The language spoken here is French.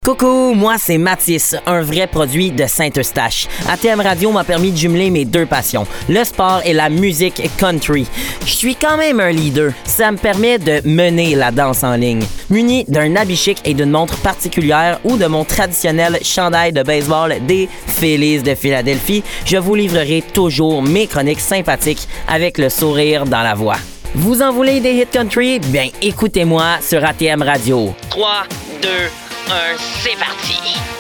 Coucou, moi c'est Mathis, un vrai produit de Saint-Eustache. ATM Radio m'a permis de jumeler mes deux passions, le sport et la musique country. Je suis quand même un leader, ça me permet de mener la danse en ligne. Muni d'un habit chic et d'une montre particulière ou de mon traditionnel chandail de baseball des Phillies de Philadelphie, je vous livrerai toujours mes chroniques sympathiques avec le sourire dans la voix. Vous en voulez des hits country? Bien, écoutez-moi sur ATM Radio. 3, 2, 1, c'est parti!